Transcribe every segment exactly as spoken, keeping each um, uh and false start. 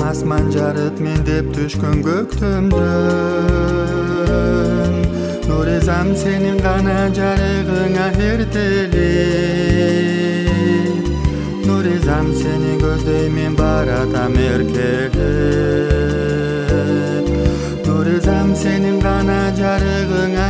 Asman жарыт мен деп түшкөн көктөмдөн. Нуризам сенин гана жарыгыңа эртелеп. Нуризам сени көздөймүн баратам эркелеп. Нуризам сенин гана жарыгыңа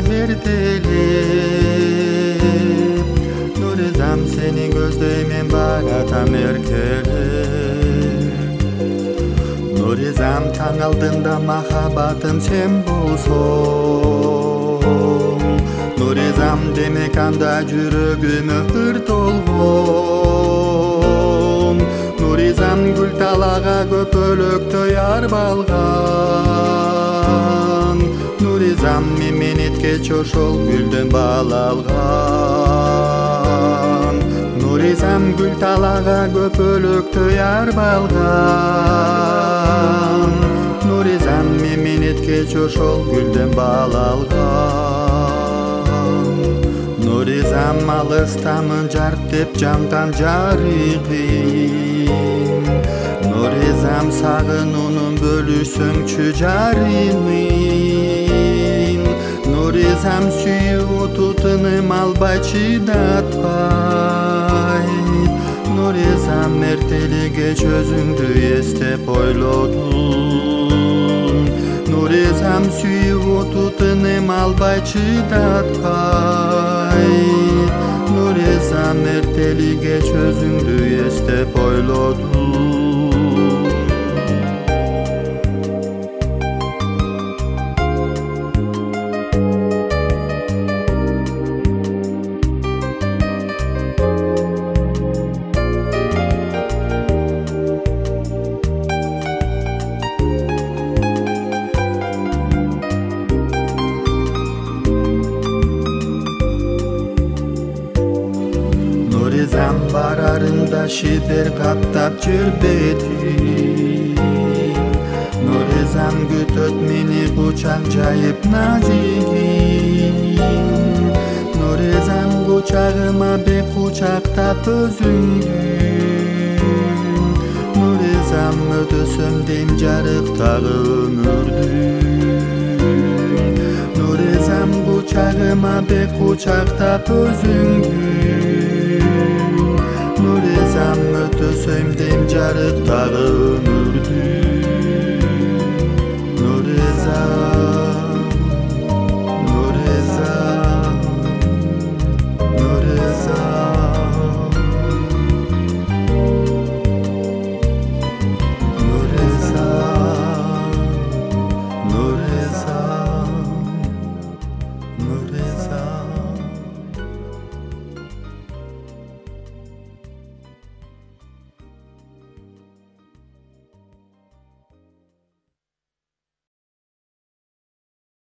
эртелеп. Нуризам сени көздөймүн баратам эркелеп. Нуризам таң алдында махаббатым сен болсоң. Нуризам демек анда жүрөгүмө ыр толгон. Нуризам гүл талага көпөлөктөй арбалган. Нуризам меменетке ошол гүлдөн бал алган. Нуризам гүл талага көпөлөктөй арбалган. Нуризам меменетке ошол гүлдөн бал алган. Нуризам алыстамын жарт деп жанган жарыгым. Нуризам сагынуунун бөлүшсөңчү жарыгым. Нуризам сүйүп оту тыным албай чыдатпай. Нуризам эртелигеч өзүңдү эстеп ойлодум. Нуризам сүйүп оту тыным албай чыдатпай. Нуризам эртелигеч өзүңдү эстеп ойлодум. Нуризам барарында шипер каптап жүр бетин. Нуризам күтөт мени кучак жайып назигин. Нуризам кучагыма бек кучактап өзүңдү. Нуризам өтөсөм дейм жарыктагы өмүрдү. Нуризам кучагыма бек кучактап өзүңдү. Нуризам өтөсөм дейм жарыктагы өмүрдү.